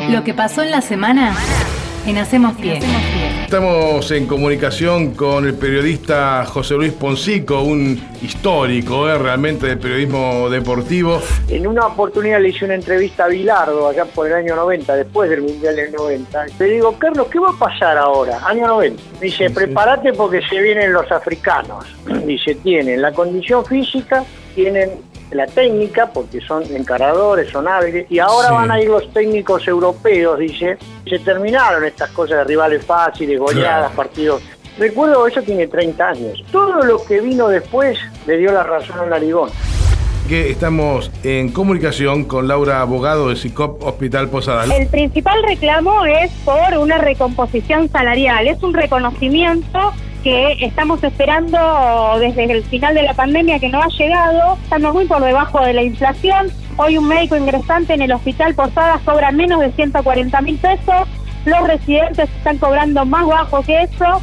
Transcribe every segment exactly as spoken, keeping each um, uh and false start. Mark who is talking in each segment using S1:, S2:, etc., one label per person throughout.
S1: Lo que pasó en la semana en Hacemos Pie.
S2: Estamos en comunicación con el periodista José Luis Poncico, un histórico eh, realmente del periodismo deportivo.
S3: En una oportunidad le hice una entrevista a Bilardo, allá por el año noventa, después del Mundial del noventa. Le digo, Carlos, ¿qué va a pasar ahora? Año noventa. Dice, prepárate porque se vienen los africanos. Dice, tienen la condición física, tienen la técnica, porque son encaradores, son hábiles, y ahora sí. Van a ir los técnicos europeos, dice. Se terminaron estas cosas de rivales fáciles, goleadas, claro. Partidos. Recuerdo, eso tiene treinta años. Todo lo que vino después le dio la razón a Narigón.
S2: Que estamos en comunicación con Laura Abogado de SICOP Hospital Posadas.
S4: El principal reclamo es por una recomposición salarial, es un reconocimiento que estamos esperando desde el final de la pandemia, que no ha llegado. Estamos muy por debajo de la inflación. Hoy un médico ingresante en el Hospital Posadas cobra menos de ciento cuarenta mil pesos. Los residentes están cobrando más bajo que eso.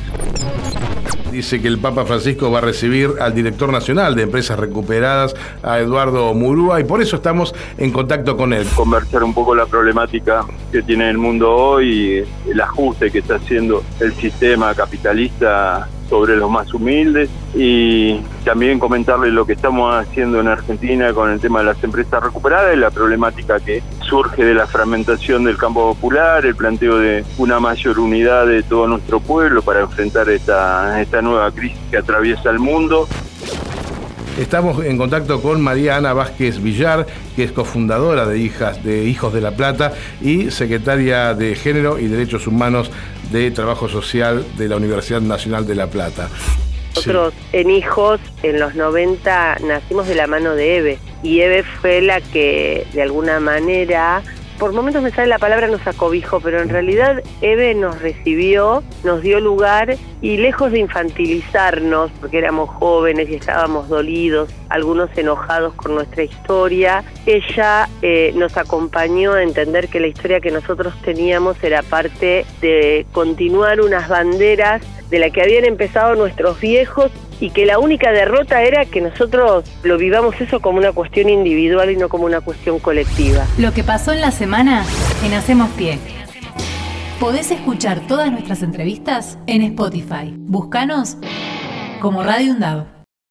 S2: Dice que el Papa Francisco va a recibir al director nacional de Empresas Recuperadas, a Eduardo Murúa, y por eso estamos en contacto con él.
S5: Conversar un poco la problemática que tiene el mundo hoy, el ajuste que está haciendo el sistema capitalista sobre los más humildes, y también comentarles lo que estamos haciendo en Argentina con el tema de las empresas recuperadas y la problemática que surge de la fragmentación del campo popular, el planteo de una mayor unidad de todo nuestro pueblo para enfrentar esta, esta nueva crisis que atraviesa el mundo.
S2: Estamos en contacto con María Ana Vázquez Villar, que es cofundadora de Hijas de Hijos de la Plata y secretaria de Género y Derechos Humanos de Trabajo Social de la Universidad Nacional de La Plata.
S6: Nosotros sí. En Hijos, en los noventa, nacimos de la mano de Eve, y Eve fue la que, de alguna manera, por momentos me sale la palabra nos acobijó, pero en realidad Eve nos recibió, nos dio lugar, y lejos de infantilizarnos, porque éramos jóvenes y estábamos dolidos, algunos enojados con nuestra historia, ella eh, nos acompañó a entender que la historia que nosotros teníamos era parte de continuar unas banderas de la que habían empezado nuestros viejos, y que la única derrota era que nosotros lo vivamos eso como una cuestión individual y no como una cuestión colectiva.
S1: Lo que pasó en la semana en Hacemos Pie. Podés escuchar todas nuestras entrevistas en Spotify. Búscanos como Radio UNDAV.